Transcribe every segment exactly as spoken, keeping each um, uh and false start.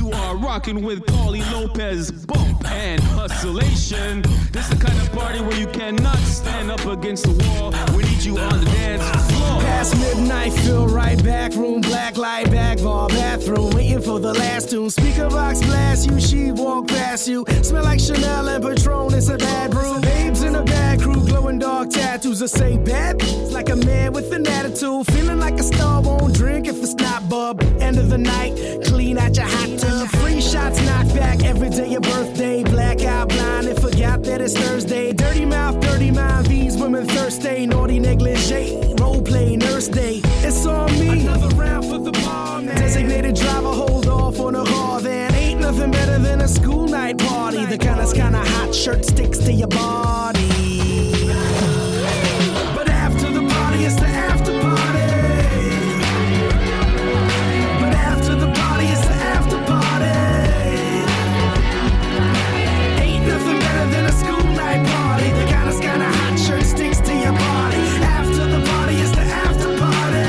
You are rocking with Paulie Lopez, Bump and Hustlation. This is the kind of party where you cannot stand up against the wall. We need you on the dance floor. Past midnight, feel right, back room, black light, back bar, bathroom, waiting for the last tune. Speaker box blast you, she walk past you. Smell like Chanel and Patron, it's a bad brew. Babes in a bad crew, glowing dark tattoos that say bad. It's like a man with an attitude, feeling like a star, won't drink if it's not bub. End of the night, clean out your hot tub. Free shots, knock back every day your birthday. Blackout blind and forgot that it's Thursday. Dirty mouth, dirty mind, these women thirsty. Naughty negligee, role play, nurse day. It's on me, another round for the bar, man. Designated driver, hold off on the car. Then ain't nothing better than a school night party. The kind that's kinda hot, shirt sticks to your body. But after the party, it's the after party. But after the party, it's the after party. Ain't nothing better than a school night party. The kind that's kinda hot, shirt sticks to your body. After the party, it's the after party.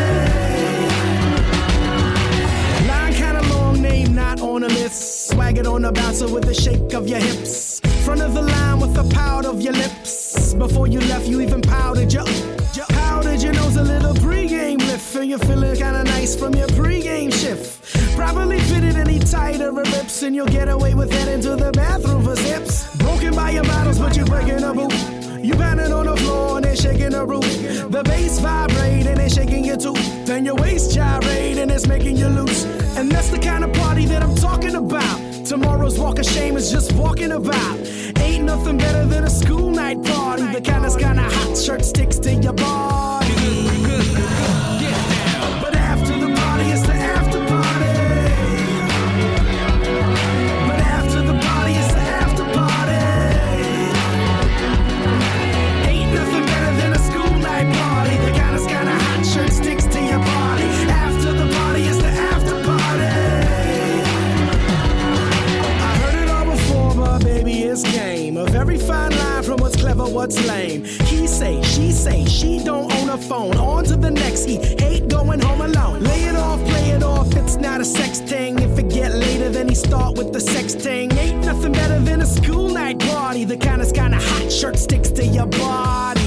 Line kinda long, name not on the list. Swag it on the bouncer with a shake of your hips. Front of the line with the pout of your lips. Before you left, you even powdered your, your powdered your nose a little pregame lift. And you're feeling kinda nice from your pregame shift. Properly fitted any tighter rips, and you'll get away with heading to the bathroom for zips. Broken by your bottles, but you're breaking a boot. You pounding on the floor and they're shaking the roof. The bass vibrate and they're shaking your tooth. Then your waist gyrate and it's making you loose. And that's the kind of party that I'm talking about. Tomorrow's walk of shame is just walking about. Ain't nothing better than a school night party. The kind that's kinda hot, shirt sticks to your body. But after the party, it's the after party. But after the party, it's the after party. Ain't nothing better than a school night party. The kind that's kinda hot, shirt sticks to your body. After the party, it's the after party. I heard it all before, but baby, it's game. A very fine line from what's clever, what's lame. He say, she say, she don't own a phone. On to the next, he hate going home alone. Lay it off, play it off, it's not a sex thing. If it get later, then he start with the sex thing. Ain't nothing better than a school night party. The kind that's kinda hot, shirt sticks to your body.